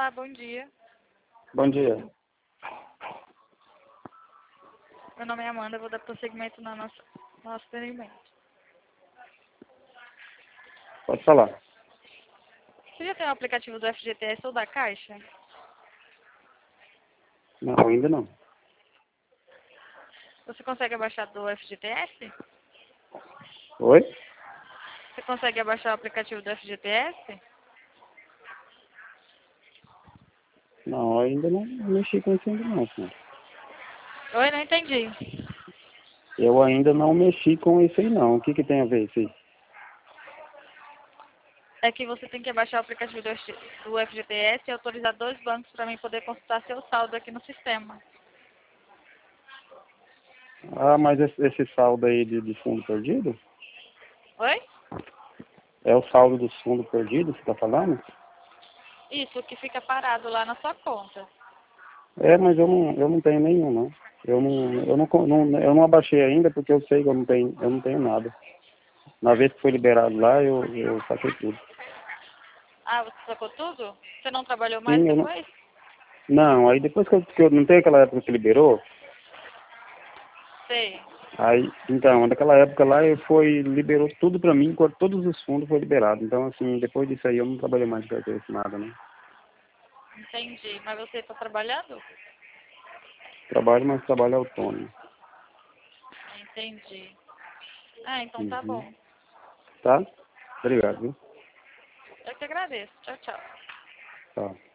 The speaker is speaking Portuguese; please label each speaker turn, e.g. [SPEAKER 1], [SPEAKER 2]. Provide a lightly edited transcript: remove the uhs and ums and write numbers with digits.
[SPEAKER 1] Olá, bom dia.
[SPEAKER 2] Bom dia.
[SPEAKER 1] Meu nome é Amanda, eu vou dar prosseguimento no nosso atendimento.
[SPEAKER 2] Pode falar.
[SPEAKER 1] Você já tem o aplicativo do FGTS ou da Caixa?
[SPEAKER 2] Não, ainda não.
[SPEAKER 1] Você consegue abaixar do FGTS?
[SPEAKER 2] Oi?
[SPEAKER 1] Você consegue abaixar o aplicativo do FGTS?
[SPEAKER 2] Não, ainda não mexi com isso ainda não, senhor.
[SPEAKER 1] Oi, não entendi.
[SPEAKER 2] Eu ainda não mexi com isso aí não. O que tem a ver isso aí?
[SPEAKER 1] É que você tem que abaixar o aplicativo do FGTS e autorizar 2 bancos para mim poder consultar seu saldo aqui no sistema.
[SPEAKER 2] Ah, mas esse saldo aí de fundo perdido?
[SPEAKER 1] Oi?
[SPEAKER 2] É o saldo do fundo perdido, você tá falando?
[SPEAKER 1] Isso, que fica parado lá na sua conta.
[SPEAKER 2] É, mas eu não tenho nenhum, não. Eu não abaixei ainda porque eu sei que eu não tenho nada. Na vez que foi liberado lá, eu saquei tudo.
[SPEAKER 1] Ah, você sacou tudo? Você não trabalhou mais
[SPEAKER 2] Sim,
[SPEAKER 1] depois?
[SPEAKER 2] não, aí depois que eu não tenho aquela época que liberou,
[SPEAKER 1] Sei.
[SPEAKER 2] aí, então, naquela época lá, liberou tudo pra mim, todos os fundos foram liberados. Então, assim, depois disso aí eu não trabalhei mais de carteira assinada, né?
[SPEAKER 1] Entendi. Mas você está trabalhando?
[SPEAKER 2] Trabalho, mas trabalho autônomo.
[SPEAKER 1] Entendi. Ah, então tá
[SPEAKER 2] Uhum.
[SPEAKER 1] bom.
[SPEAKER 2] Tá? Obrigado, viu?
[SPEAKER 1] Eu que agradeço. Tchau, tchau.
[SPEAKER 2] Tá.